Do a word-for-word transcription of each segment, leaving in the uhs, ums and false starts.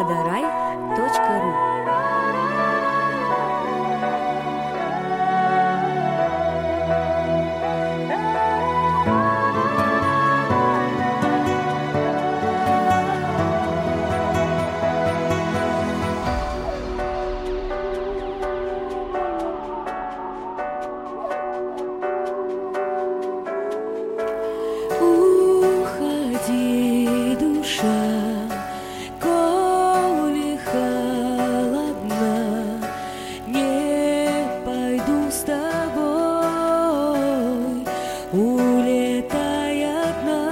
адарай точка ру. Уходи, душа, коли холодна, не пойду с тобой, улетай одна.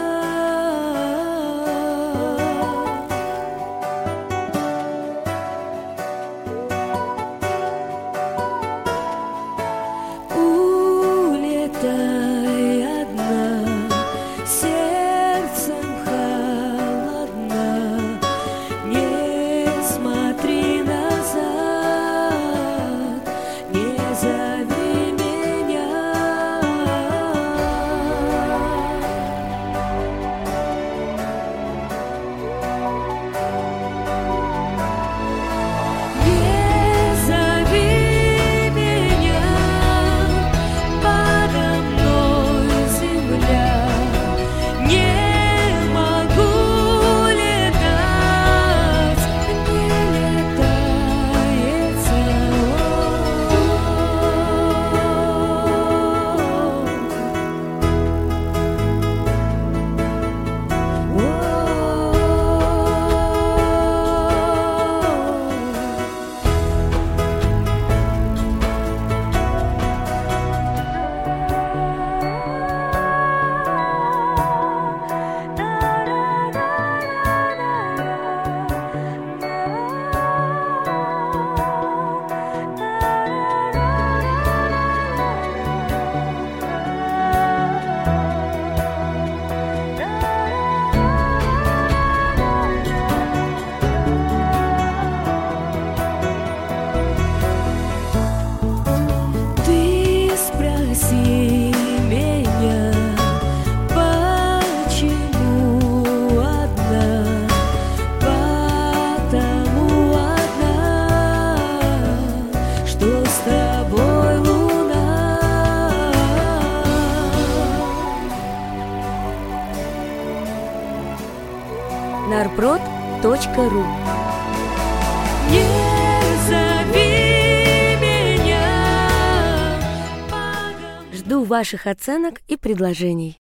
Улетай одна, сердцем холодна, не смотри назад, не зови меня. Не зови меня, подо мной земля, не могу летать, не летается. Ты спроси меня, почему одна, потому одна, что с тобой луна. нарпрод точка ру. Не зови меня. Жду ваших оценок и предложений.